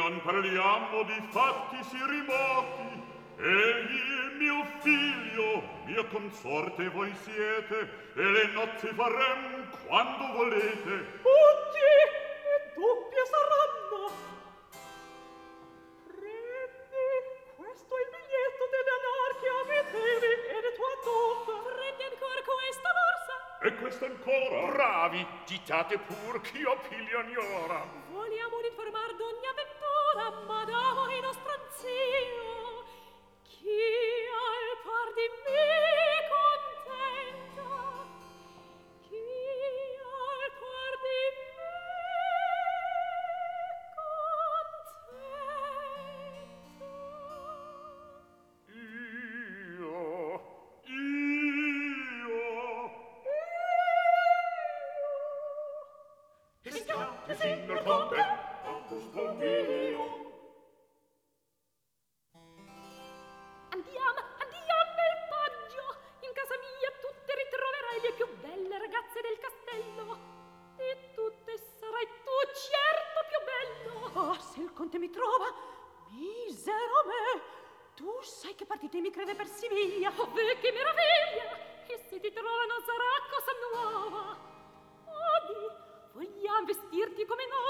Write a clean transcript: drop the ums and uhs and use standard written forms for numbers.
non parliamo di fatti sì rimoti. Egli il mio figlio, mio consorte voi siete, e le nozze farem quando volete. Oggi e doppie saranno. Prendi, questo è il biglietto delle anarchie amichevi e le tua tomba. Prendi ancora questa borsa. E questa ancora? Bravi, gitate pur ch'io piglio ognora. Vogliamo informar d'ogni avventura, madamo e nostro anzio. Chi al par di me contenta, chi al par di Che signor conte, Augusto mio. Andiamo nel paggio. In casa mia tutte ritroverai le più belle ragazze del castello. E tutte sarai tu certo più bello. Ah, se il conte mi trova, misero me! Tu sai che partite mi crede per Siviglia. Oh, che meraviglia! E se ti trova non sarà cosa nuova. Odi, vogliamo vestirti come noi.